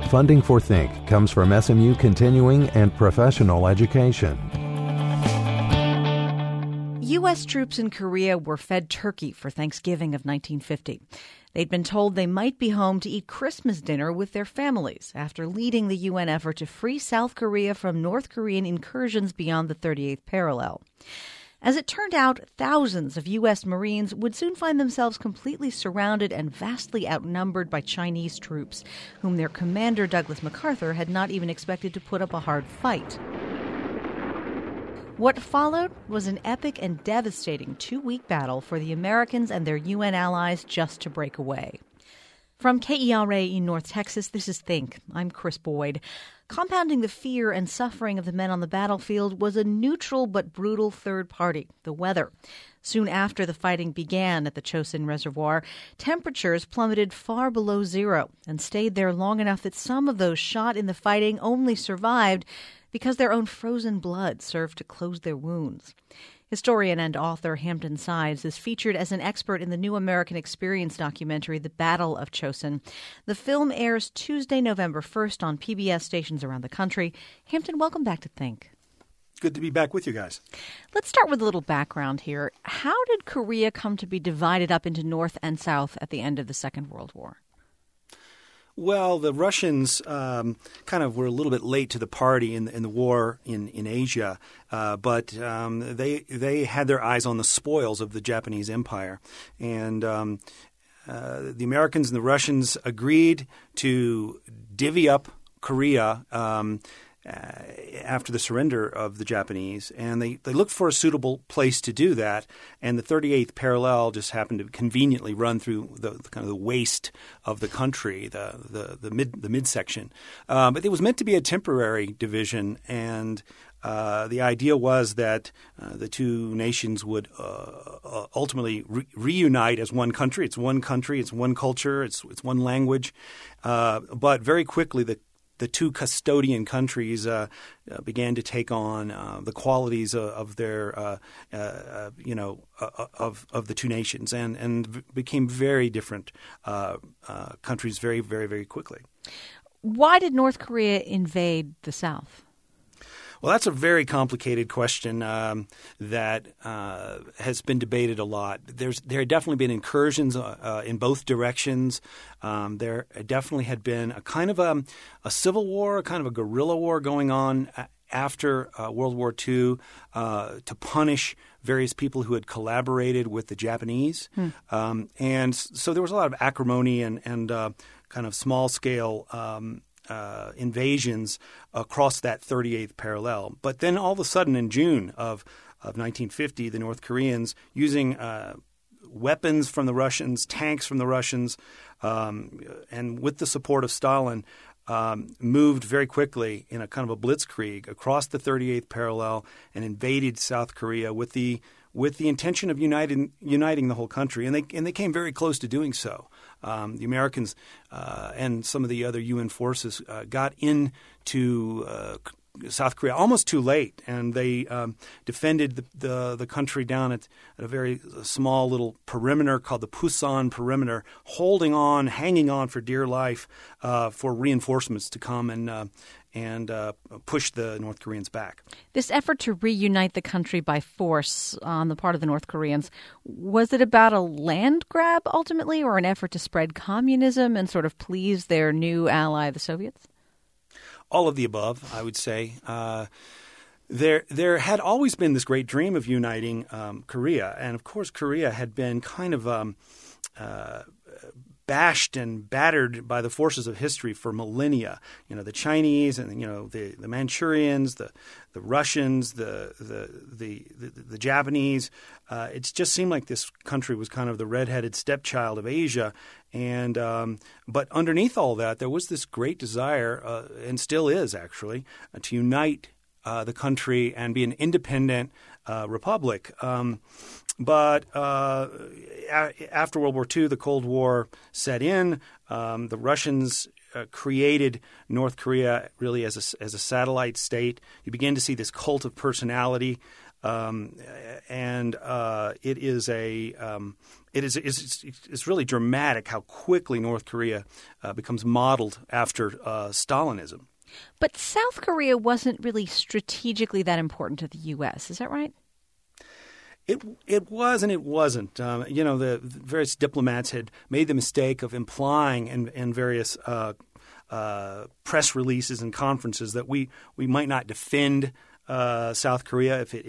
Funding for Think comes from SMU Continuing and Professional Education. U.S. troops in Korea were fed turkey for Thanksgiving of 1950. They'd been told they might be home to eat Christmas dinner with their families after leading the UN effort to free South Korea from North Korean incursions beyond the 38th parallel. As it turned out, thousands of U.S. Marines would soon find themselves completely surrounded and vastly outnumbered by Chinese troops, whom their commander, Douglas MacArthur, had not even expected to put up a hard fight. What followed was an epic and devastating 2-week battle for the Americans and their UN allies just to break away. From KERA in North Texas, this is Think. I'm Chris Boyd. Compounding the fear and suffering of the men on the battlefield was a neutral but brutal third party, the weather. Soon after the fighting began at the Chosin Reservoir, temperatures plummeted far below zero and stayed there long enough that some of those shot in the fighting only survived because their own frozen blood served to close their wounds. Historian and author Hampton Sides is featured as an expert in the New American Experience documentary, The Battle of Chosin. The film airs Tuesday, November 1st on PBS stations around the country. Hampton, welcome back to Think. Good to be back with you guys. Let's start with a little background here. How did Korea come to be divided up into North and South at the end of the Second World War? Well, the Russians kind of were a little bit late to the party in the war in Asia, but they had their eyes on the spoils of the Japanese Empire. And the Americans and the Russians agreed to divvy up Korea after the surrender of the Japanese, and they looked for a suitable place to do that. And the 38th parallel just happened to conveniently run through the kind of the waist of the country, the midsection. But it was meant to be a temporary division, and the idea was that the two nations would ultimately reunite as one country. It's one country, it's one culture, it's one language. But very quickly the two custodian countries began to take on the qualities of their, of the two nations, and became very different countries very, very, very quickly. Why did North Korea invade the South? Well, that's a very complicated question that has been debated a lot. There had definitely been incursions in both directions. There definitely had been a kind of a civil war, a kind of a guerrilla war going on after World War II to punish various people who had collaborated with the Japanese. And so there was a lot of acrimony and kind of small-scale invasions across that 38th parallel. But then all of a sudden in June of 1950, the North Koreans, using weapons from the Russians, tanks from the Russians, and with the support of Stalin, moved very quickly in a kind of a blitzkrieg across the 38th parallel and invaded South Korea with the intention of uniting the whole country, and they came very close to doing so. The Americans and some of the other UN forces got into South Korea almost too late, and they defended the country down at a very small little perimeter called the Pusan Perimeter, hanging on for dear life for reinforcements to come and push the North Koreans back. This effort to reunite the country by force on the part of the North Koreans, was it about a land grab ultimately, or an effort to spread communism and sort of please their new ally, the Soviets? All of the above, I would say. There had always been this great dream of uniting Korea, and of course Korea had been kind of bashed and battered by the forces of history for millennia. You know, the Chinese and the Manchurians, the Russians, the Japanese. It just seemed like this country was kind of the redheaded stepchild of Asia. And but underneath all that, there was this great desire, and still is actually, to unite the country and be an independent republic. But after World War II, the Cold War set in. The Russians created North Korea really as a satellite state. You begin to see this cult of personality and it is it's really dramatic how quickly North Korea becomes modeled after Stalinism. But South Korea wasn't really strategically that important to the U.S., is that right? It was and it wasn't. The various diplomats had made the mistake of implying in various press releases and conferences that we might not defend South Korea if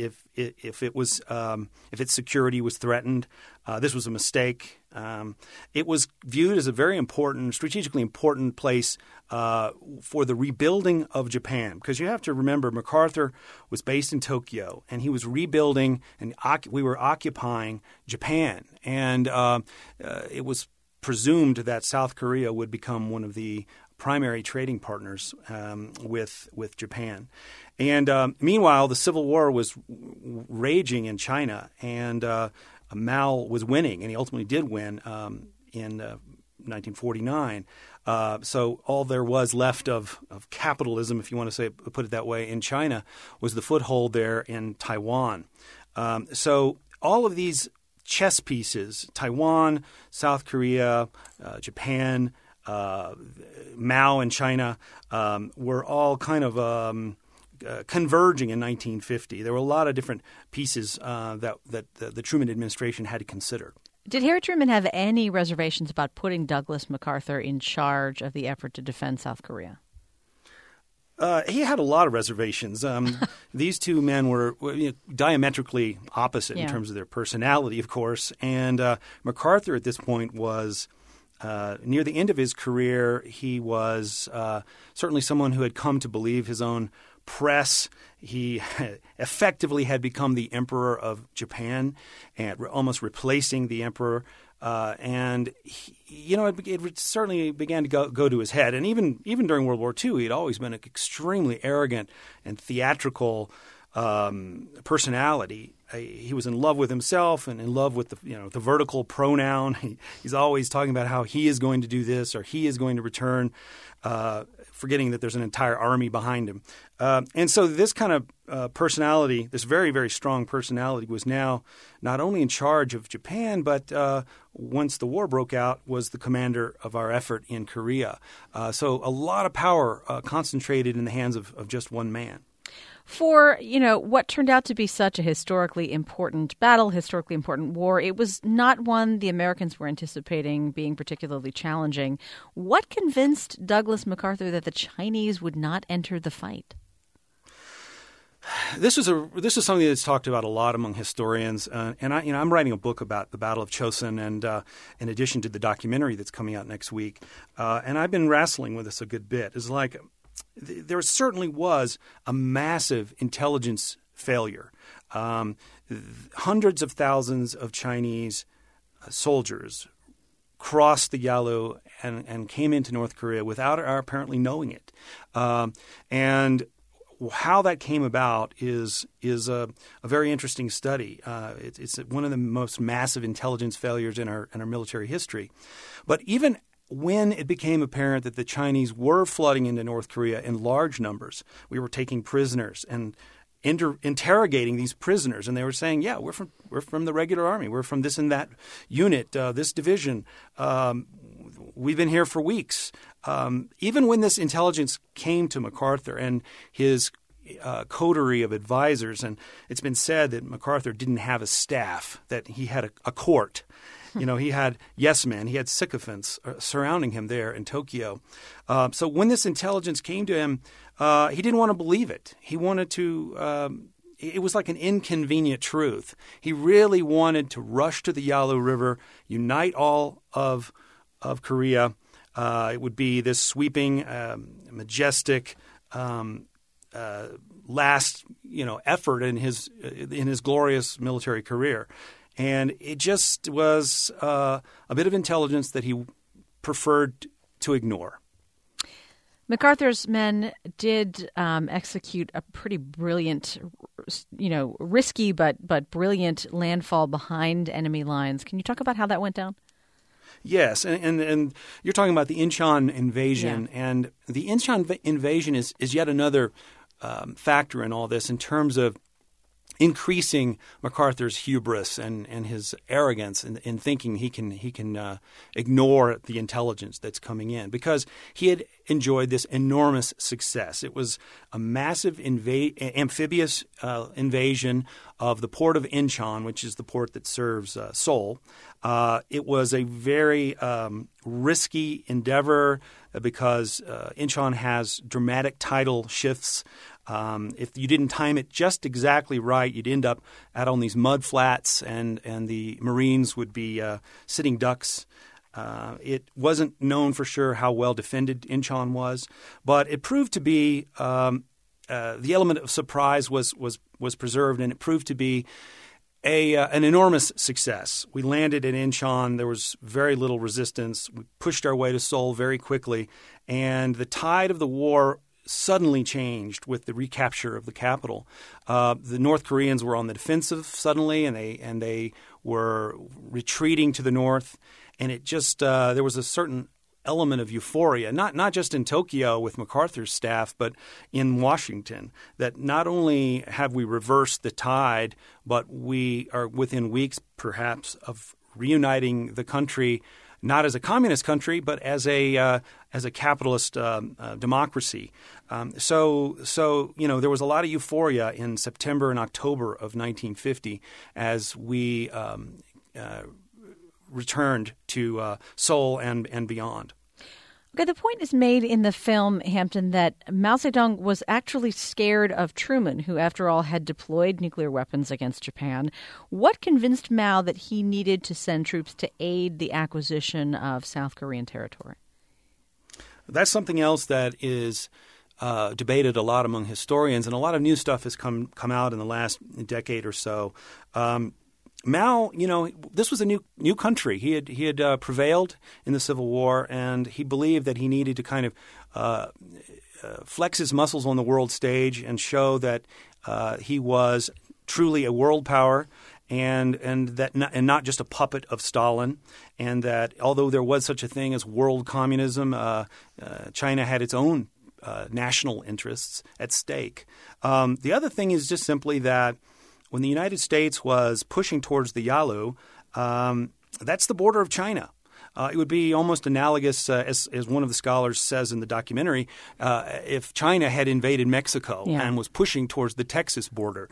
its security was threatened. This was a mistake. It was viewed as a very important, strategically important place for the rebuilding of Japan, because you have to remember MacArthur was based in Tokyo and he was rebuilding, and we were occupying Japan, and it was presumed that South Korea would become one of the primary trading partners with Japan. And meanwhile, the Civil War was raging in China, and Mao was winning, and he ultimately did win in 1949. So all there was left of capitalism, if you want to put it that way, in China was the foothold there in Taiwan. So all of these chess pieces, Taiwan, South Korea, Japan, Mao and China, were all kind of converging in 1950. There were a lot of different pieces that the Truman administration had to consider. Did Harry Truman have any reservations about putting Douglas MacArthur in charge of the effort to defend South Korea? He had a lot of reservations. These two men were diametrically opposite in terms of their personality, of course. And MacArthur at this point was near the end of his career. He was certainly someone who had come to believe his own press. He effectively had become the emperor of Japan and almost replacing the emperor. And it certainly began to go to his head. And even during World War II, he'd always been an extremely arrogant and theatrical personality. He was in love with himself and in love with the vertical pronoun. He's always talking about how he is going to do this or he is going to return, forgetting that there's an entire army behind him. And so this kind of personality, this very, very strong personality, was now not only in charge of Japan, but once the war broke out, was the commander of our effort in Korea. So a lot of power concentrated in the hands of just one man. For, what turned out to be such a historically important battle, historically important war, it was not one the Americans were anticipating being particularly challenging. What convinced Douglas MacArthur that the Chinese would not enter the fight? This is something that's talked about a lot among historians, and I'm writing a book about the Battle of Chosin, and in addition to the documentary that's coming out next week, and I've been wrestling with this a good bit. It's like there certainly was a massive intelligence failure. Hundreds of thousands of Chinese soldiers crossed the Yalu and came into North Korea without our apparently knowing it. And how that came about is a very interesting study. It's one of the most massive intelligence failures in our military history. But even when it became apparent that the Chinese were flooding into North Korea in large numbers, we were taking prisoners and interrogating these prisoners, and they were saying, "Yeah, we're from the regular army. We're from this and that unit, this division. We've been here for weeks." Even when this intelligence came to MacArthur and his coterie of advisors, and it's been said that MacArthur didn't have a staff, that he had a court. He had yes men, he had sycophants surrounding him there in Tokyo. So when this intelligence came to him, he didn't want to believe it. He wanted to it was like an inconvenient truth. He really wanted to rush to the Yalu River, unite all of Korea. It would be this sweeping, majestic last effort in his glorious military career. And it just was a bit of intelligence that he preferred to ignore. MacArthur's men did execute a pretty brilliant, risky but brilliant landfall behind enemy lines. Can you talk about how that went down? Yes, and you're talking about the Incheon invasion, and the Incheon invasion is yet another factor in all this in terms of increasing MacArthur's hubris and his arrogance in thinking he can ignore the intelligence that's coming in, because he had enjoyed this enormous success. It was a massive amphibious invasion of the port of Incheon, which is the port that serves Seoul. It was a very risky endeavor because Incheon has dramatic tidal shifts. If you didn't time it just exactly right, you'd end up out on these mud flats, and the Marines would be sitting ducks. It wasn't known for sure how well defended Incheon was, but it proved to be the element of surprise was preserved, and it proved to be an enormous success. We landed in Incheon. There was very little resistance. We pushed our way to Seoul very quickly, and the tide of the war suddenly changed with the recapture of the capital. The North Koreans were on the defensive suddenly, and they were retreating to the north. And it just there was a certain element of euphoria, not just in Tokyo with MacArthur's staff, but in Washington, that not only have we reversed the tide, but we are within weeks perhaps of reuniting the country, not as a communist country, but as a capitalist democracy. So there was a lot of euphoria in September and October of 1950 as we returned to Seoul and beyond. Okay, the point is made in the film, Hampton, that Mao Zedong was actually scared of Truman, who, after all, had deployed nuclear weapons against Japan. What convinced Mao that he needed to send troops to aid the acquisition of South Korean territory? That's something else that is debated a lot among historians, and a lot of new stuff has come out in the last decade or so. Mao, this was a new country. He had prevailed in the Civil War, and he believed that he needed to kind of flex his muscles on the world stage and show that he was truly a world power, and not just a puppet of Stalin, and that although there was such a thing as world communism, China had its own national interests at stake. The other thing is just simply that when the United States was pushing towards the Yalu, that's the border of China. It would be almost analogous, as one of the scholars says in the documentary, if China had invaded Mexico and was pushing towards the Texas border.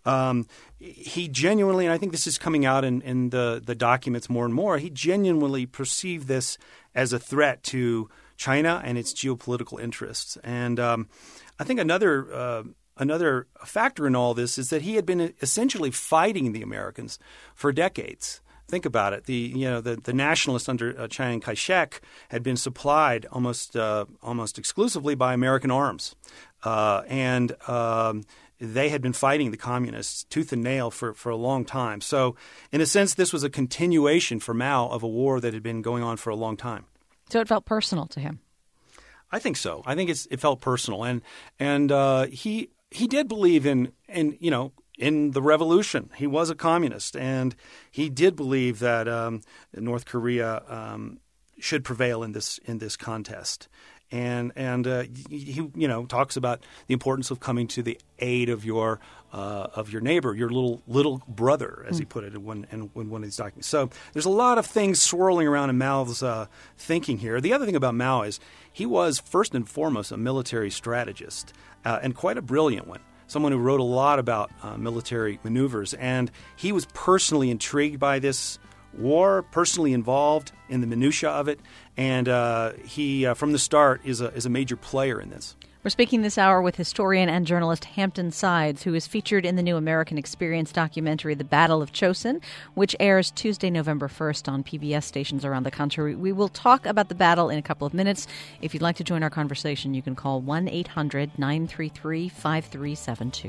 He genuinely, and I think this is coming out in the documents more and more, he genuinely perceived this as a threat to China and its geopolitical interests. And I think another factor in all this is that he had been essentially fighting the Americans for decades. Think about it. The nationalists under Chiang Kai-shek had been supplied almost exclusively by American arms, and they had been fighting the communists tooth and nail for a long time. So, in a sense, this was a continuation for Mao of a war that had been going on for a long time. So it felt personal to him. I think so. I think it felt personal, and he did believe in the revolution. He was a communist, and he did believe that North Korea should prevail in this contest. And he talks about the importance of coming to the aid of your neighbor, your little brother, as he put it in one of these documents. So there's a lot of things swirling around in Mao's thinking here. The other thing about Mao is he was first and foremost a military strategist, and quite a brilliant one. Someone who wrote a lot about military maneuvers, and he was personally intrigued by this war, personally involved in the minutia of it, and he, from the start, is a major player in this. We're speaking this hour with historian and journalist Hampton Sides, who is featured in the new American Experience documentary, The Battle of Chosin, which airs Tuesday, November 1st on PBS stations around the country. We will talk about the battle in a couple of minutes. If you'd like to join our conversation, you can call 1-800-933-5372.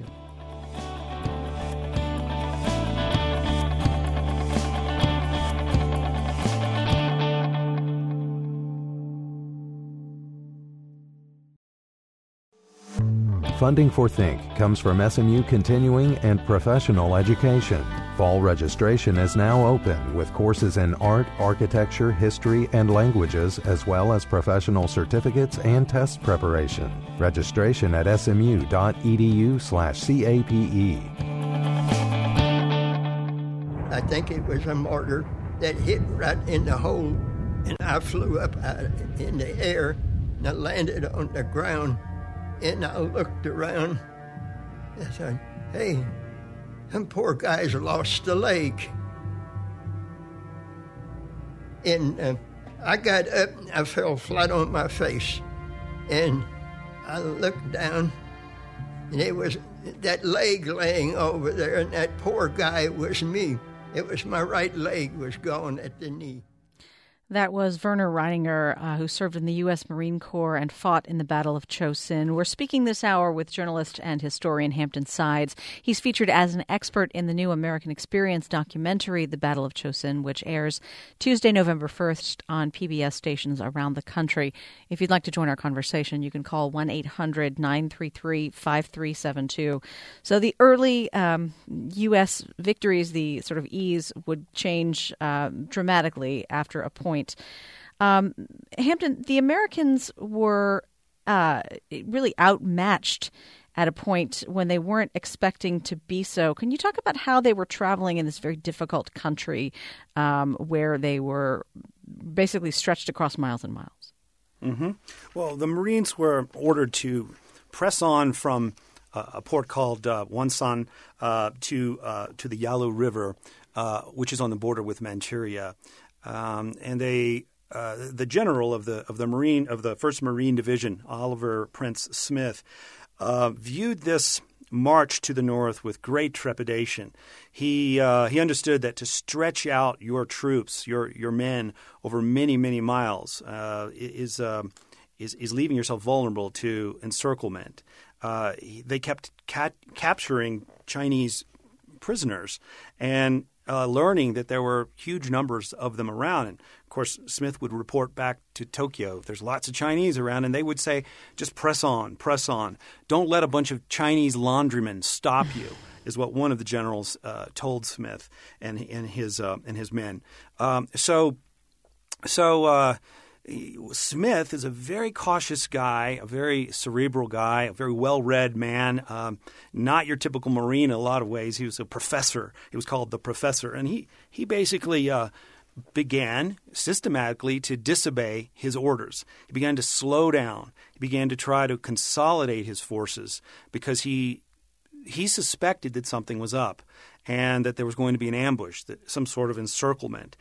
Funding for Think comes from SMU Continuing and Professional Education. Fall registration is now open with courses in art, architecture, history, and languages, as well as professional certificates and test preparation. Registration at smu.edu/CAPE. I think it was a mortar that hit right in the hole, and I flew up in the air, and I landed on the ground, and I looked around, and I said, hey, them poor guys lost a leg. And I got up, and I fell flat on my face, and I looked down, and it was that leg laying over there, and that poor guy was me. It was my right leg was gone at the knee. That was Werner Reininger, who served in the U.S. Marine Corps and fought in the Battle of Chosin. We're speaking this hour with journalist and historian Hampton Sides. He's featured as an expert in the new American Experience documentary, The Battle of Chosin, which airs Tuesday, November 1st on PBS stations around the country. If you'd like to join our conversation, you can call 1-800-933-5372. So the early U.S. victories, the sort of ease, would change dramatically after a point. Hampton, the Americans were really outmatched at a point when they weren't expecting to be so. Can you talk about how they were traveling in this very difficult country where they were basically stretched across miles and miles? Mm-hmm. Well, the Marines were ordered to press on from a port called Wonsan to the Yalu River, which is on the border with Manchuria. And they, the general of the First Marine Division, Oliver Prince Smith, viewed this march to the north with great trepidation. He understood that to stretch out your troops, your men, over many, many miles is leaving yourself vulnerable to encirclement. They kept capturing Chinese prisoners and learning that there were huge numbers of them around. And, of course, Smith would report back to Tokyo. There's lots of Chinese around, and they would say, just press on, press on. Don't let a bunch of Chinese laundrymen stop you, is what one of the generals told Smith and his men. So Smith is a very cautious guy, a very cerebral guy, a very well-read man, not your typical Marine in a lot of ways. He was a professor. He was called the professor. And he basically began systematically to disobey his orders. He began to slow down. He began to try to consolidate his forces because he suspected that something was up and that there was going to be an ambush, some sort of encirclement.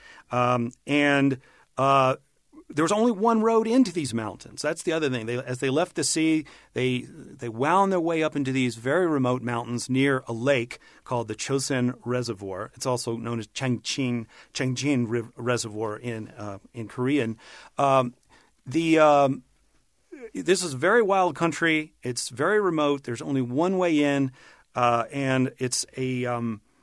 There was only one road into these mountains. That's the other thing. As they left the sea, they wound their way up into these very remote mountains near a lake called the Chosin Reservoir. It's also known as Changjin Reservoir in Korean. This is a very wild country. It's very remote. There's only one way in, and it's a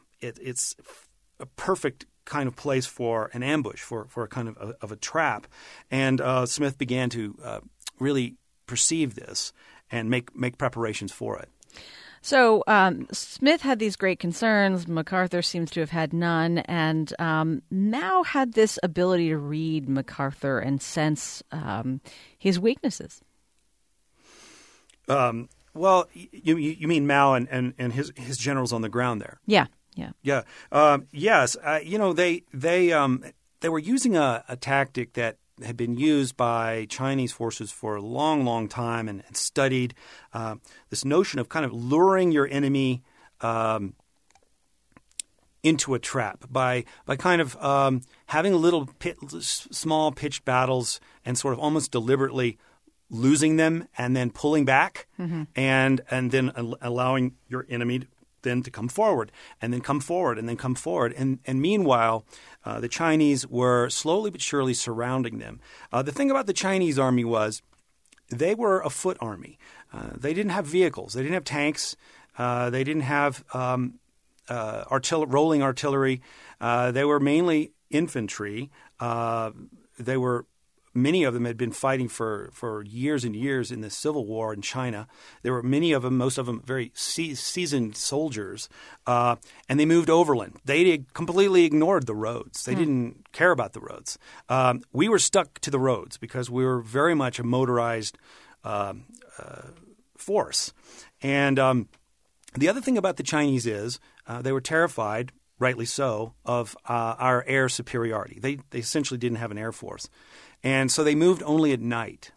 perfect kind of place for an ambush, for a kind of a trap. And Smith began to really perceive this and make preparations for it. So Smith had these great concerns. MacArthur seems to have had none, and Mao had this ability to read MacArthur and sense his weaknesses. Well, you mean Mao and his generals on the ground there? Yeah. Yeah. Yes. They were using a tactic that had been used by Chinese forces for a long, long time and studied this notion of kind of luring your enemy into a trap by kind of having small pitched battles and sort of almost deliberately losing them and then pulling back and then allowing your enemy then to come forward and then come forward and then come forward. And meanwhile, the Chinese were slowly but surely surrounding them. The thing about the Chinese army was they were a foot army. They didn't have vehicles. They didn't have tanks. They didn't have rolling artillery. They were mainly infantry. Many of them had been fighting for years and years in the Civil War in China. There were many of them, most of them very seasoned soldiers, and they moved overland. They completely ignored the roads. They didn't care about the roads. We were stuck to the roads because we were very much a motorized force. And the other thing about the Chinese is they were terrified rightly so, of our air superiority. They essentially didn't have an air force. And so they moved only at night.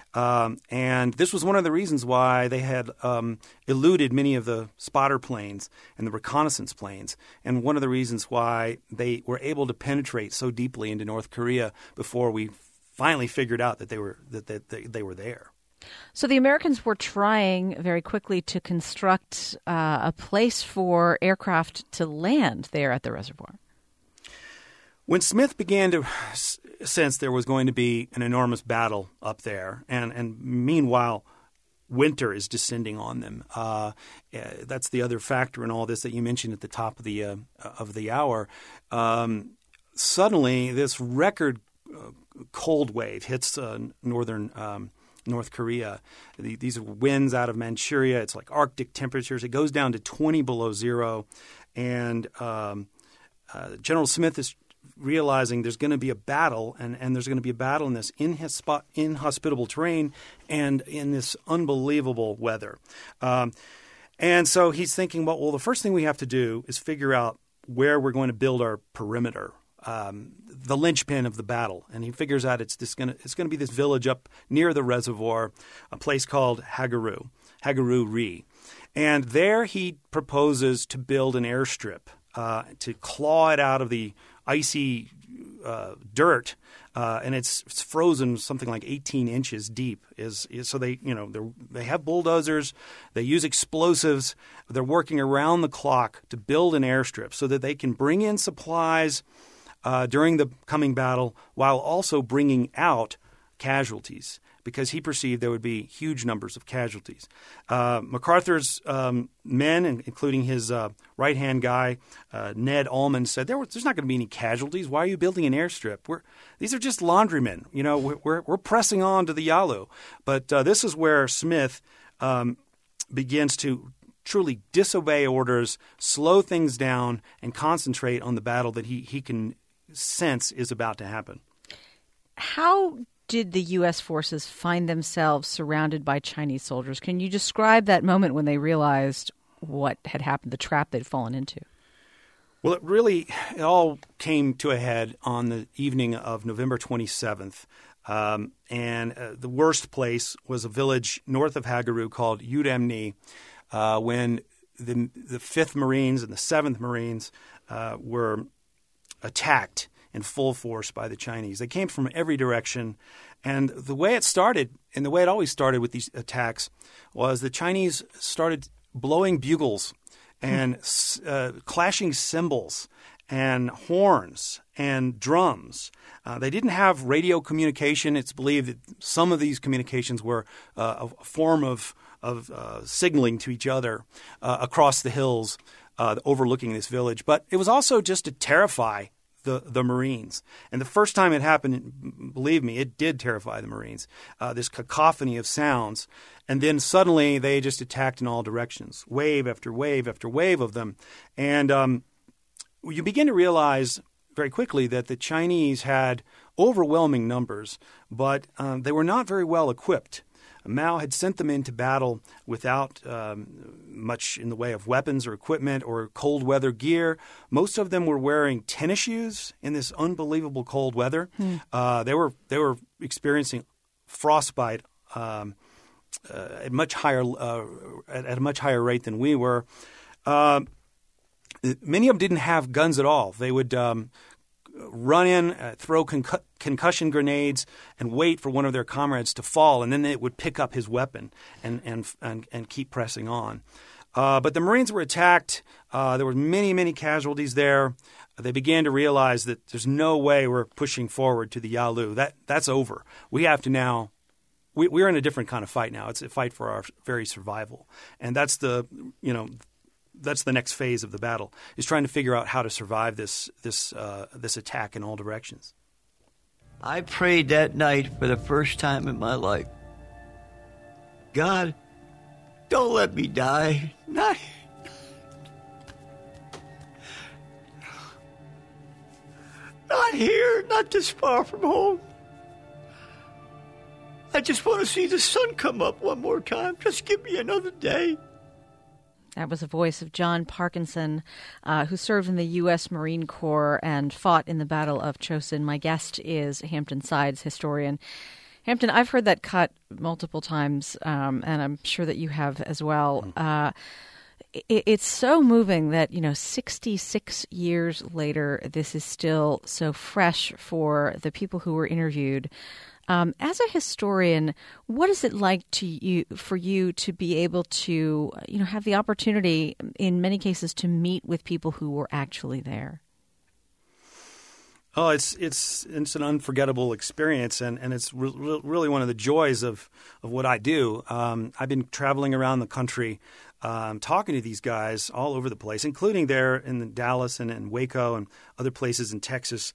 And this was one of the reasons why they had eluded many of the spotter planes and the reconnaissance planes, and one of the reasons why they were able to penetrate so deeply into North Korea before we finally figured out that they were there. So the Americans were trying very quickly to construct a place for aircraft to land there at the reservoir. When Smith began to sense there was going to be an enormous battle up there, and meanwhile winter is descending on them, that's the other factor in all this that you mentioned at the top of the hour. Suddenly, this record cold wave hits northern North Korea. These are winds out of Manchuria. It's like Arctic temperatures. It goes down to 20 below zero, and General Smith is realizing there's going to be a battle, and there's going to be a battle in this inhospitable terrain and in this unbelievable weather. And so he's thinking, well, the first thing we have to do is figure out where we're going to build our perimeter, the linchpin of the battle. And he figures out it's going to be this village up near the reservoir, a place called Hagaru-ri. And there he proposes to build an airstrip to claw it out of the icy dirt, and it's frozen something like 18 inches deep. So they have bulldozers, they use explosives, they're working around the clock to build an airstrip so that they can bring in supplies during the coming battle while also bringing out casualties, because he perceived there would be huge numbers of casualties. MacArthur's men, including his right-hand guy, Ned Almond, said, there's not going to be any casualties. Why are you building an airstrip? These are just laundrymen. We're pressing on to the Yalu. But this is where Smith begins to truly disobey orders, slow things down, and concentrate on the battle that he can sense is about to happen. How did the U.S. forces find themselves surrounded by Chinese soldiers? Can you describe that moment when they realized what had happened, the trap they'd fallen into? Well, it all came to a head on the evening of November 27th. And the worst place was a village north of Hagaru called Uremni, when the 5th Marines and the 7th Marines were attacked in full force by the Chinese. They came from every direction. And the way it started, and the way it always started with these attacks, was the Chinese started blowing bugles and clashing cymbals and horns and drums. They didn't have radio communication. It's believed that some of these communications were a form of signaling to each other across the hills overlooking this village. But it was also just to terrify the Marines. And the first time it happened, believe me, it did terrify the Marines, this cacophony of sounds. And then suddenly they just attacked in all directions, wave after wave after wave of them. And you begin to realize very quickly that the Chinese had overwhelming numbers, but they were not very well equipped. Mao had sent them into battle without much in the way of weapons or equipment or cold weather gear. Most of them were wearing tennis shoes in this unbelievable cold weather. They were experiencing frostbite at a much higher rate than we were. Many of them didn't have guns at all. They would run in, throw concussion grenades, and wait for one of their comrades to fall, and then they would pick up his weapon and keep pressing on. But the Marines were attacked. There were many casualties there. They began to realize that there's no way we're pushing forward to the Yalu. That's over. We have to now. We're in a different kind of fight now. It's a fight for our very survival, and that's the next phase of the battle, is trying to figure out how to survive this attack in all directions. I prayed that night for the first time in my life. God, don't let me die. Not here, not this far from home. I just want to see the sun come up one more time. Just give me another day. That was the voice of John Parkinson, who served in the U.S. Marine Corps and fought in the Battle of Chosin. My guest is Hampton Sides historian. Hampton, I've heard that cut multiple times, and I'm sure that you have as well. It's so moving that, 66 years later, this is still so fresh for the people who were interviewed. As a historian, what is it like for you to be able to, have the opportunity in many cases to meet with people who were actually there? Oh, it's an unforgettable experience, and it's really one of the joys of what I do. I've been traveling around the country, talking to these guys all over the place, including there in Dallas and in Waco and other places in Texas,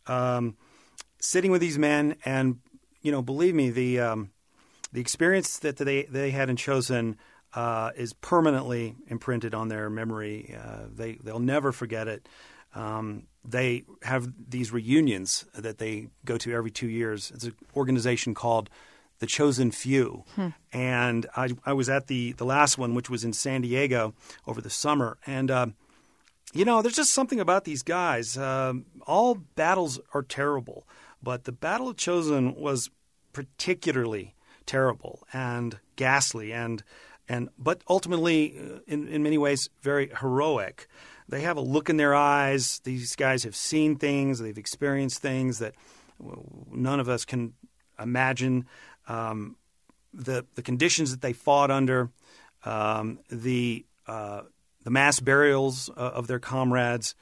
sitting with these men. And believe me, the experience that they had in Chosin is permanently imprinted on their memory. They'll never forget it. They have these reunions that they go to every 2 years. It's an organization called the Chosen Few. And I was at the last one, which was in San Diego over the summer. And, there's just something about these guys. All battles are terrible, but the Battle of Chosin was particularly terrible and ghastly but ultimately, in many ways, very heroic. They have a look in their eyes. These guys have seen things. They've experienced things that none of us can imagine. The conditions that they fought under, the mass burials of their comrades,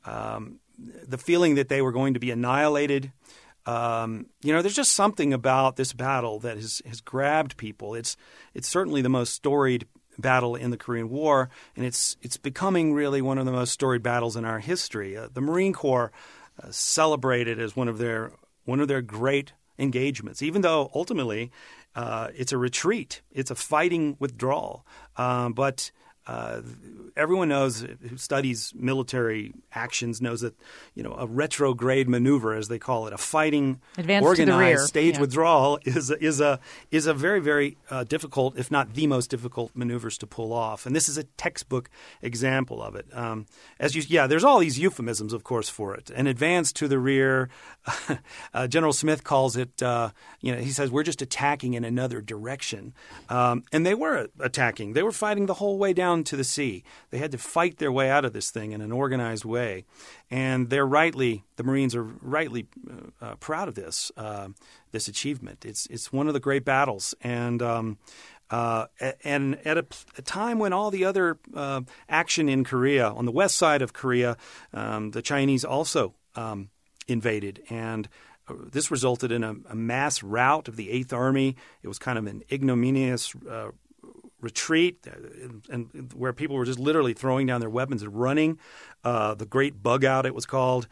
the feeling that they were going to be annihilated. There's just something about this battle that has grabbed people. It's certainly the most storied battle in the Korean War, and it's becoming really one of the most storied battles in our history. The Marine Corps celebrated as one of their great engagements, even though ultimately it's a retreat, it's a fighting withdrawal. But everyone knows who studies military actions knows that a retrograde maneuver, as they call it, a fighting advance organized stage withdrawal is a very, very difficult, if not the most difficult, maneuvers to pull off. And this is a textbook example of it. There's all these euphemisms, of course, for it. An advance to the rear. General Smith calls it. He says we're just attacking in another direction, and they were attacking. They were fighting the whole way down to the sea. They had to fight their way out of this thing in an organized way, and the Marines are rightly proud of this achievement. It's one of the great battles, and at a time when all the other action in Korea, on the west side of Korea, the Chinese also invaded, and this resulted in a mass rout of the Eighth Army. It was kind of an ignominious retreat, and where people were just literally throwing down their weapons and running. The Great Bug Out, it was called.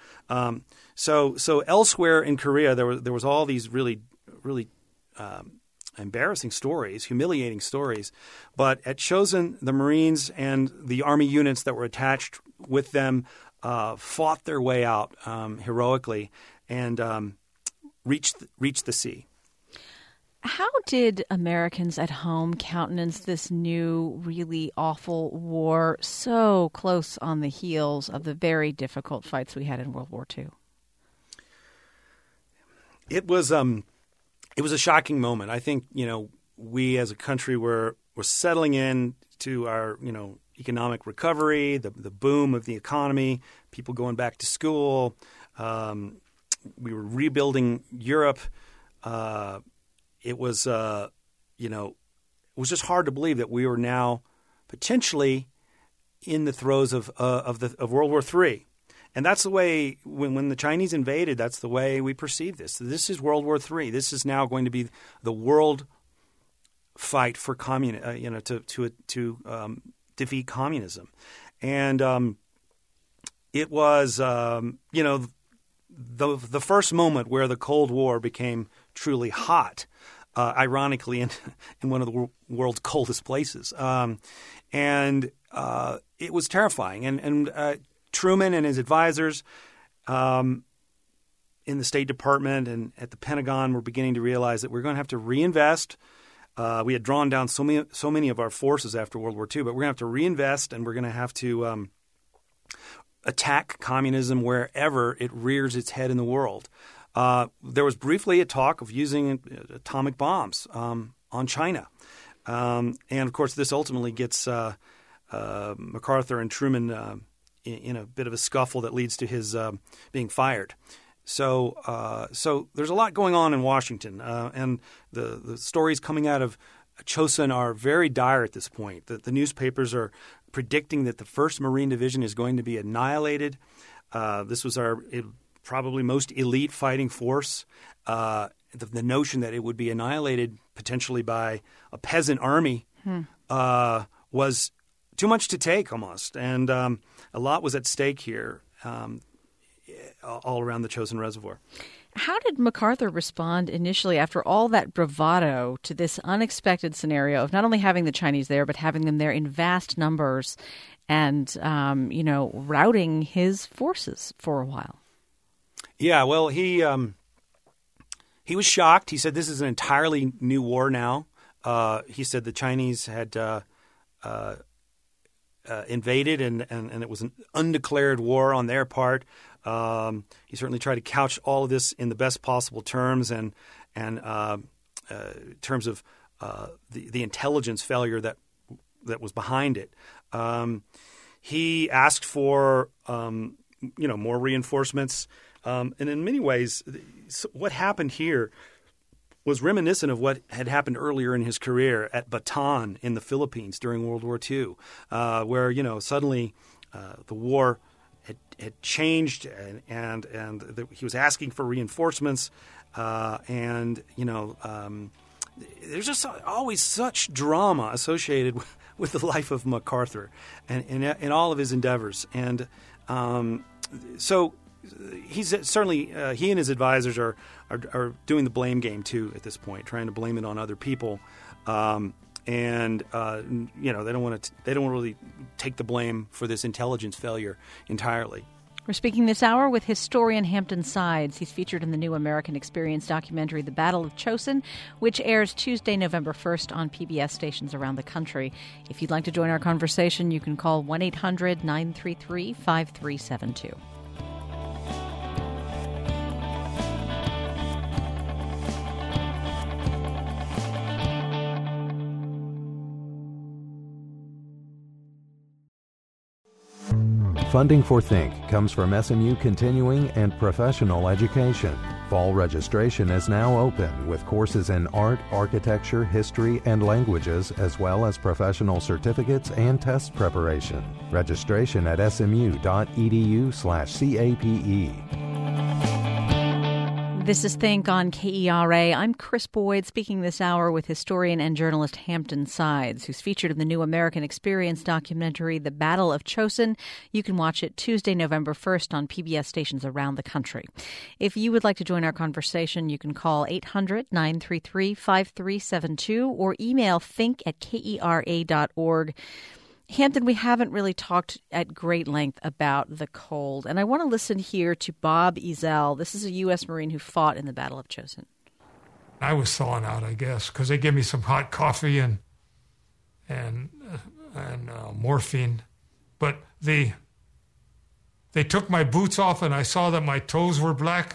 So elsewhere in Korea, there was all these really embarrassing stories, humiliating stories. But at Chosin, the Marines and the Army units that were attached with them fought their way out heroically and reached the sea. How did Americans at home countenance this new, really awful war so close on the heels of the very difficult fights we had in World War II? It was a shocking moment. I think we as a country were settling in to our economic recovery, the boom of the economy, people going back to school. We were rebuilding Europe. It was just hard to believe that we were now potentially in the throes of World War III. And that's the way, when the Chinese invaded, that's the way we perceive this. This is World War III. This is now going to be the world fight for to defeat communism. And it was, the first moment where the Cold War became truly hot, ironically, in one of the world's coldest places. And it was terrifying. And Truman and his advisors in the State Department and at the Pentagon were beginning to realize that we're going to have to reinvest We had drawn down so many of our forces after World War II, but we're going to have to reinvest, and we're going to have to attack communism wherever it rears its head in the world. There was briefly a talk of using atomic bombs on China. And, of course, this ultimately gets MacArthur and Truman in a bit of a scuffle that leads to his being fired. So there's a lot going on in Washington, and the stories coming out of Chosin are very dire at this point. The newspapers are predicting that the 1st Marine Division is going to be annihilated. This was our probably most elite fighting force. The notion that it would be annihilated potentially by a peasant army was too much to take almost. And a lot was at stake here all around the Chosin Reservoir. How did MacArthur respond initially after all that bravado to this unexpected scenario of not only having the Chinese there, but having them there in vast numbers and, routing his forces for a while? Yeah, well, he was shocked. He said this is an entirely new war now. He said the Chinese had invaded and it was an undeclared war on their part. He certainly tried to couch all of this in the best possible terms and terms of the intelligence failure that was behind it. He asked for more reinforcements, and in many ways, what happened here was reminiscent of what had happened earlier in his career at Bataan in the Philippines during World War II, where suddenly the war had changed and he was asking for reinforcements, and there's just always such drama associated with the life of MacArthur and in all of his endeavors, and so he's certainly he and his advisors are doing the blame game too at this point, trying to blame it on other people, and they don't really take the blame for this intelligence failure entirely. We're speaking this hour with historian Hampton Sides. He's featured in the new American Experience documentary, The Battle of Chosin, which airs Tuesday, November 1st on PBS stations around the country. If you'd like to join our conversation, you can call 1-800-933-5372. Funding for Think comes from SMU Continuing and Professional Education. Fall registration is now open with courses in art, architecture, history, and languages, as well as professional certificates and test preparation. Registration at smu.edu/CAPE. This is Think on KERA. I'm Chris Boyd, speaking this hour with historian and journalist Hampton Sides, who's featured in the new American Experience documentary, The Battle of Chosin. You can watch it Tuesday, November 1st on PBS stations around the country. If you would like to join our conversation, you can call 800-933-5372 or email think@kera.org. Hampton, we haven't really talked at great length about the cold, and I want to listen here to Bob Ezell. This is a U.S. Marine who fought in the Battle of Chosin. I was thawing out, I guess, because they gave me some hot coffee and morphine, but they took my boots off, and I saw that my toes were black,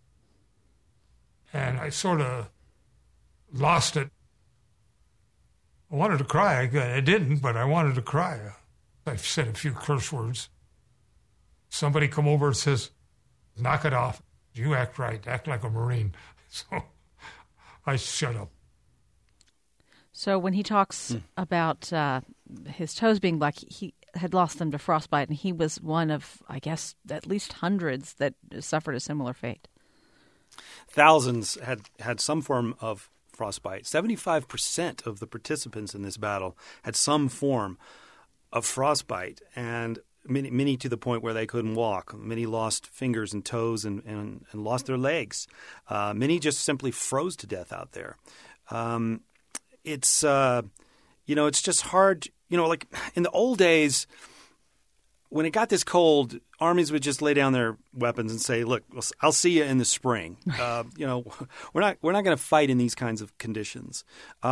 and I sort of lost it. I wanted to cry. I didn't, but I wanted to cry. I said a few curse words. Somebody come over and says, "Knock it off. You act right. Act like a Marine." So I shut up. So when he talks about his toes being black, he had lost them to frostbite, and he was one of, I guess, at least hundreds that suffered a similar fate. Thousands had some form of frostbite. 75% of the participants in this battle had some form of frostbite, and many to the point where they couldn't walk. Many lost fingers and toes and lost their legs. Many just simply froze to death out there. It's just hard. Like in the old days, when it got this cold, armies would just lay down their weapons and say, "Look, I'll see you in the spring." We're not going to fight in these kinds of conditions.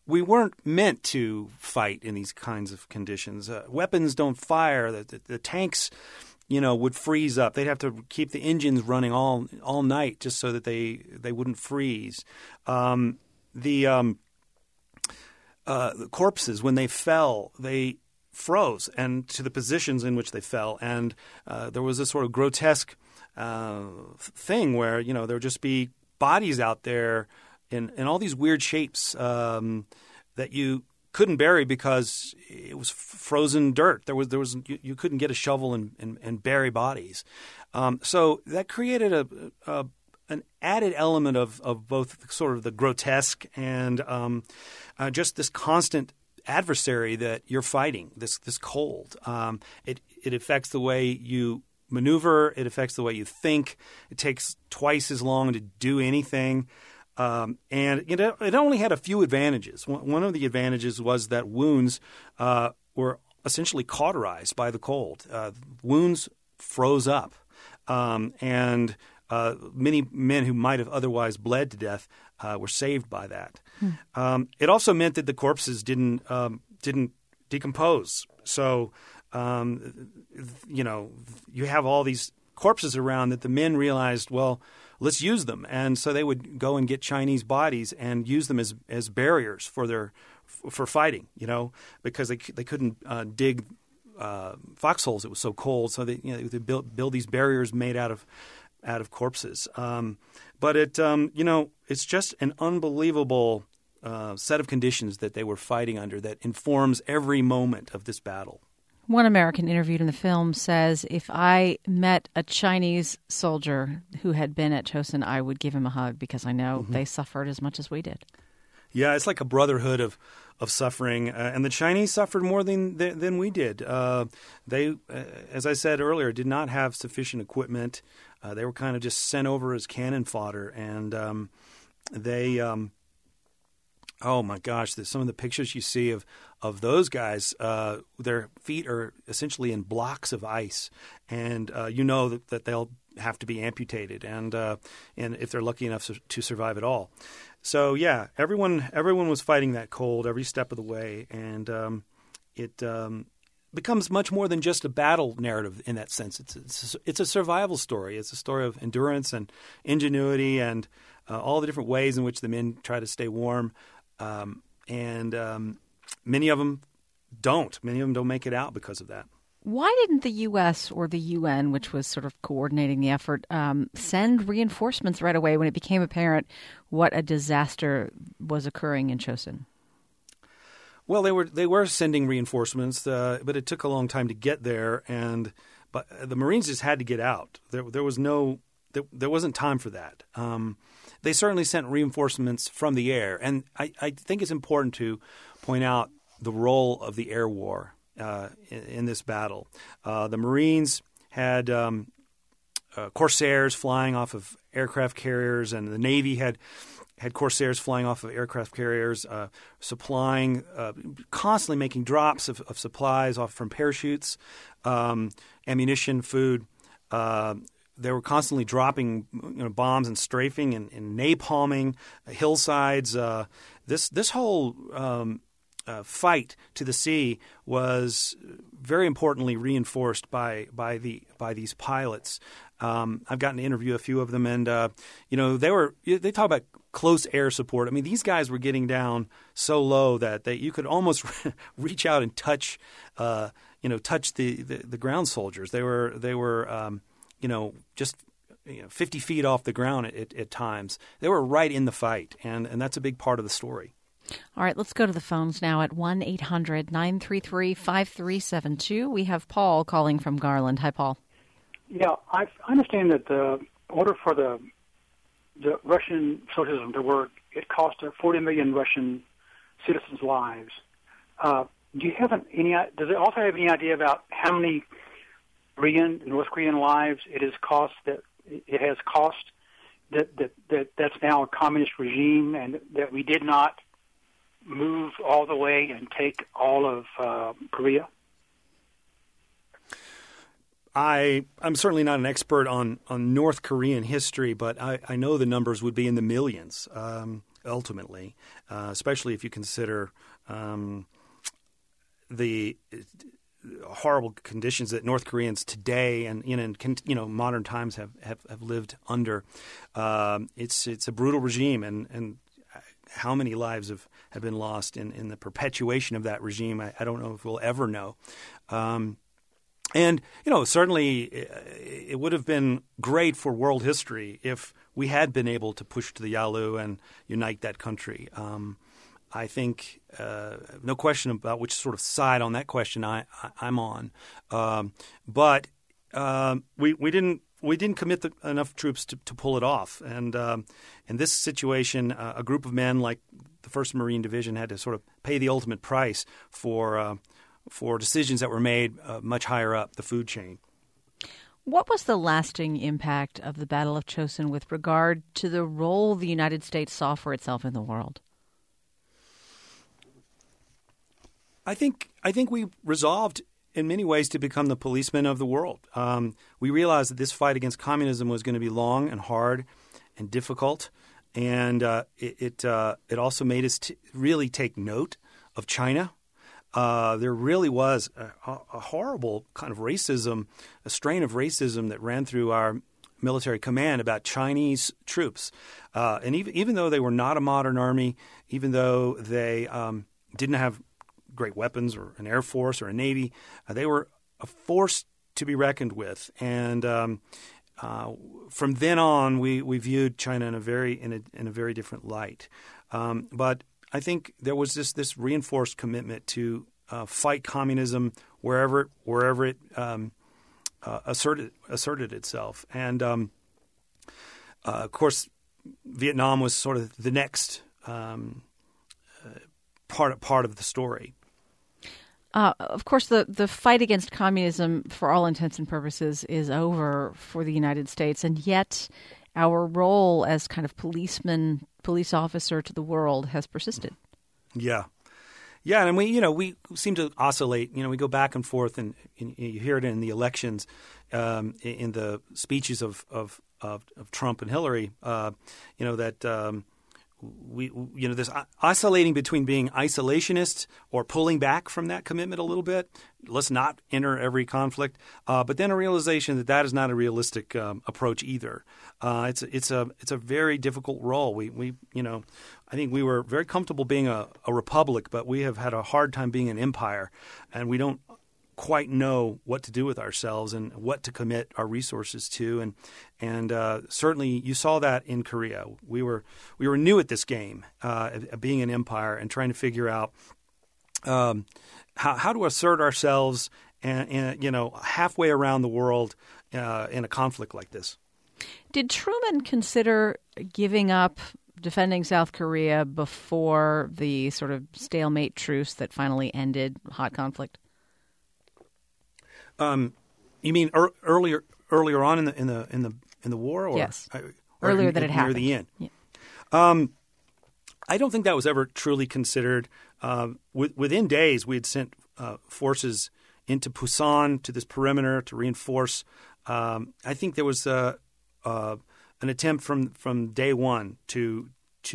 we weren't meant to fight in these kinds of conditions. Weapons don't fire. The tanks, would freeze up. They'd have to keep the engines running all night just so that they wouldn't freeze. The corpses, when they fell, they froze and to the positions in which they fell. And there was this sort of grotesque thing where, there would just be bodies out there in all these weird shapes that you couldn't bury because it was frozen dirt. You couldn't get a shovel and bury bodies. So that created an added element of both sort of the grotesque and just this constant adversary that you're fighting, this cold. It affects the way you maneuver. It affects the way you think. It takes twice as long to do anything. And it only had a few advantages. One of the advantages was that wounds were essentially cauterized by the cold. Wounds froze up, and many men who might have otherwise bled to death were saved by that. It also meant that the corpses didn't decompose. So, you have all these corpses around that the men realized, well, let's use them. And so they would go and get Chinese bodies and use them as barriers for fighting, because they couldn't dig foxholes. It was so cold. So they build these barriers made out of corpses. But it's just an unbelievable set of conditions that they were fighting under that informs every moment of this battle. One American interviewed in the film says, if I met a Chinese soldier who had been at Chosin, I would give him a hug because I know they suffered as much as we did. Yeah, it's like a brotherhood of suffering, and the Chinese suffered more than we did. They, as I said earlier, did not have sufficient equipment. They were kind of just sent over as cannon fodder, and they oh my gosh! Some of the pictures you see of those guys, their feet are essentially in blocks of ice, and that they'll have to be amputated, and if they're lucky enough to survive at all. So yeah, everyone was fighting that cold every step of the way, and it becomes much more than just a battle narrative in that sense. It's a survival story. It's a story of endurance and ingenuity and all the different ways in which the men try to stay warm. And many of them don't. Many of them don't make it out because of that. Why didn't the U.S. or the UN, which was sort of coordinating the effort, send reinforcements right away when it became apparent what a disaster was occurring in Chosin? Well, they were sending reinforcements, but it took a long time to get there, but the Marines just had to get out. There wasn't time for that. They certainly sent reinforcements from the air, and I think it's important to point out the role of the air war in this battle. The Marines had Corsairs flying off of aircraft carriers, and the Navy had Corsairs flying off of aircraft carriers, supplying, constantly making drops of supplies off from parachutes, ammunition, food. They were constantly dropping bombs and strafing and napalming hillsides. This whole fight to the sea was very importantly reinforced by these pilots. I've gotten to interview a few of them, and they talk about close air support. I mean, these guys were getting down so low that you could almost reach out and touch the ground soldiers. They were just 50 feet off the ground at times. They were right in the fight, and that's a big part of the story. All right, let's go to the phones now at 1-800-933-5372. We have Paul calling from Garland. Hi, Paul. Yeah, I understand that the order for the Russian socialism to work, it cost 40 million Russian citizens' lives. Do you have does it also have any idea about how many North Korean lives that's now a communist regime, and that we did not move all the way and take all of Korea? I'm certainly not an expert on North Korean history, but I know the numbers would be in the millions. ultimately, especially if you consider the horrible conditions that North Koreans today and in modern times have lived under. It's a brutal regime, and how many lives have been lost in the perpetuation of that regime, I don't know if we'll ever know. And certainly it would have been great for world history if we had been able to push to the Yalu and unite that country. I think no question about which sort of side on that question I'm on. But we didn't commit enough troops to pull it off. And in this situation, a group of men like the 1st Marine Division had to sort of pay the ultimate price for decisions that were made much higher up the food chain. What was the lasting impact of the Battle of Chosin with regard to the role the United States saw for itself in the world? I think we resolved in many ways to become the policemen of the world. We realized that this fight against communism was going to be long and hard and difficult, and it also made us really take note of China. There really was a horrible kind of racism, a strain of racism that ran through our military command about Chinese troops. And even though they were not a modern army, even though they didn't have great weapons or an air force or a navy, they were a force to be reckoned with. And from then on, we viewed China in a very different light. But I think there was this reinforced commitment to fight communism wherever it asserted itself. And of course, Vietnam was sort of the next part of the story. Of course, the fight against communism, for all intents and purposes, is over for the United States, and yet our role as kind of police officer to the world has persisted. Yeah, and we seem to oscillate. We go back and forth, and you hear it in the elections, in the speeches of Trump and Hillary. That. This oscillating between being isolationist or pulling back from that commitment a little bit. Let's not enter every conflict, but then a realization that is not a realistic approach either. It's a very difficult role. I think we were very comfortable being a republic, but we have had a hard time being an empire, and we don't quite know what to do with ourselves and what to commit our resources to, and certainly you saw that in Korea. We were new at this game, being an empire, and trying to figure out how to assert ourselves and halfway around the world in a conflict like this. Did Truman consider giving up defending South Korea before the sort of stalemate truce that finally ended hot conflict? You mean earlier on in the war, or yes, earlier than it happened near the end? Yeah. I don't think that was ever truly considered. Within days, we had sent forces into Pusan to this perimeter to reinforce. I think there was an attempt from day one to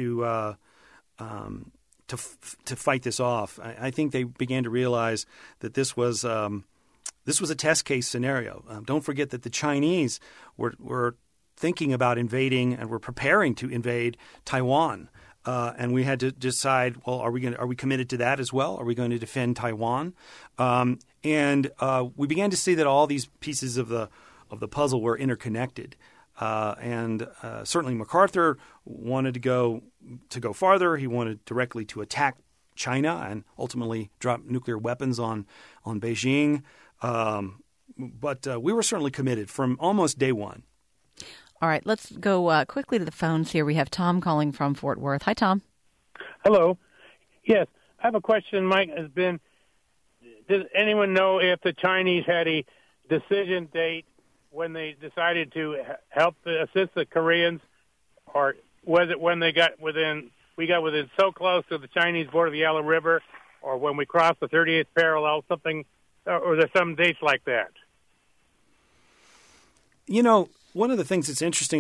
fight this off. I think they began to realize that this was a test case scenario. Don't forget that the Chinese were thinking about invading and were preparing to invade Taiwan, and we had to decide: well, are we committed to that as well? Are we going to defend Taiwan? And we began to see that all these pieces of the puzzle were interconnected. And certainly MacArthur wanted to go farther. He wanted directly to attack China and ultimately drop nuclear weapons on Beijing. But we were certainly committed from almost day one. All right, let's go quickly to the phones here. We have Tom calling from Fort Worth. Hi, Tom. Hello. Yes, I have a question, Mike. Does anyone know if the Chinese had a decision date when they decided to help assist the Koreans, or was it when we got within so close to the Chinese border of the Yalu River, or when we crossed the 38th parallel, something, or there's some dates like that? One of the things that's interesting about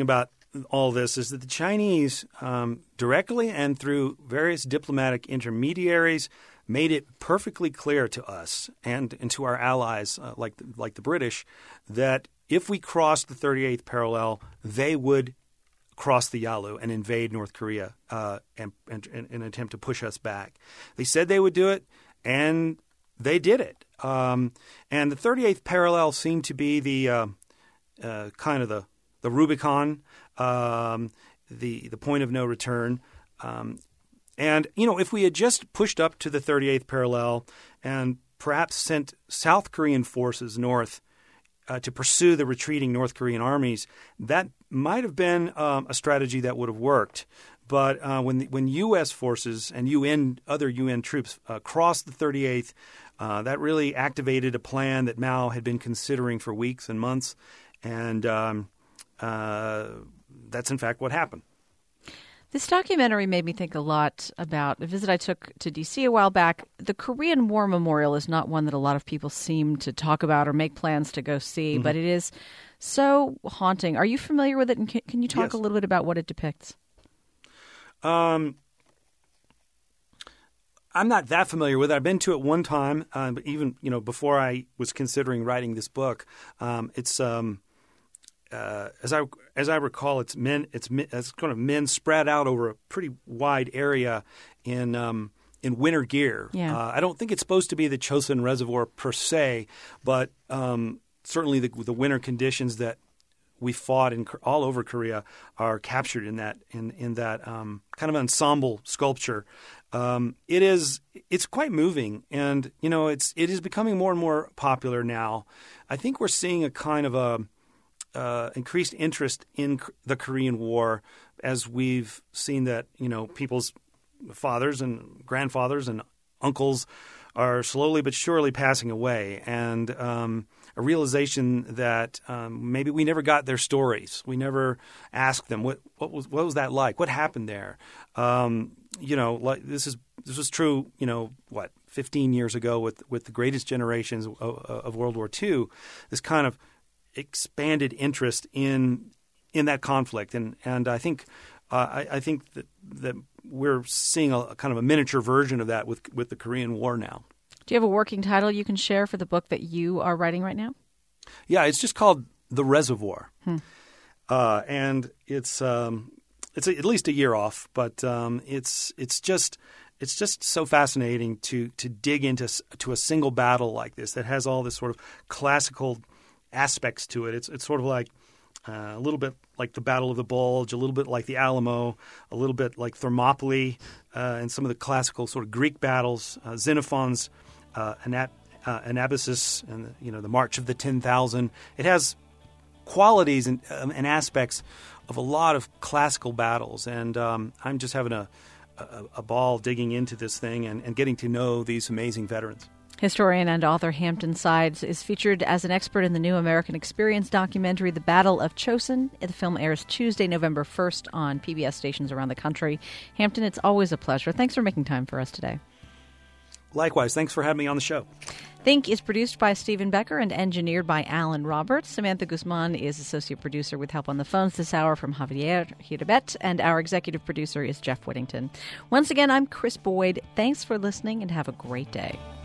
all this is that the Chinese, directly and through various diplomatic intermediaries, made it perfectly clear to us and to our allies, like the British, that if we crossed the 38th parallel, they would cross the Yalu and invade North Korea and attempt to push us back. They said they would do it, and they did it. And the 38th parallel seemed to be the kind of the Rubicon, the point of no return. And, if we had just pushed up to the 38th parallel and perhaps sent South Korean forces north to pursue the retreating North Korean armies, that might have been a strategy that would have worked. But when U.S. forces and other UN troops crossed the 38th, that really activated a plan that Mao had been considering for weeks and months. And that's, in fact, what happened. This documentary made me think a lot about a visit I took to D.C. a while back. The Korean War Memorial is not one that a lot of people seem to talk about or make plans to go see, but it is so haunting. Are you familiar with it, and can you talk a little bit about what it depicts? I'm not that familiar with it. I've been to it one time, but even before I was considering writing this book. It's as I recall, it's kind of men spread out over a pretty wide area in winter gear. Yeah. I don't think it's supposed to be the Chosin Reservoir per se, but certainly the winter conditions that we fought in all over Korea are captured in that kind of ensemble sculpture. It's quite moving, and it is becoming more and more popular now. I think we're seeing a kind of increased interest in the Korean War as we've seen that people's fathers and grandfathers and uncles are slowly but surely passing away, and a realization that maybe we never got their stories. We never asked them what was that like? What happened there? Like this was true. 15 years ago with the greatest generations of World War II. This kind of expanded interest in that conflict, and I think that we're seeing a kind of a miniature version of that with the Korean War now. Do you have a working title you can share for the book that you are writing right now? Yeah, it's just called The Reservoir, and it's at least a year off, but it's just so fascinating to dig into a single battle like this that has all this sort of classical aspects to it. It's sort of like a little bit like the Battle of the Bulge, a little bit like the Alamo, a little bit like Thermopylae, and some of the classical sort of Greek battles, Xenophon's Anabasis, and the March of the 10,000. It has qualities and aspects of a lot of classical battles, and I'm just having a ball digging into this thing and getting to know these amazing veterans. Historian and author Hampton Sides is featured as an expert in the New American Experience documentary, The Battle of Chosin. The film airs Tuesday, November 1st on PBS stations around the country. Hampton, it's always a pleasure. Thanks for making time for us today. Likewise. Thanks for having me on the show. Think is produced by Stephen Becker and engineered by Alan Roberts. Samantha Guzman is associate producer with help on the phones this hour from Javier Hirabet, and our executive producer is Jeff Whittington. Once again, I'm Chris Boyd. Thanks for listening and have a great day.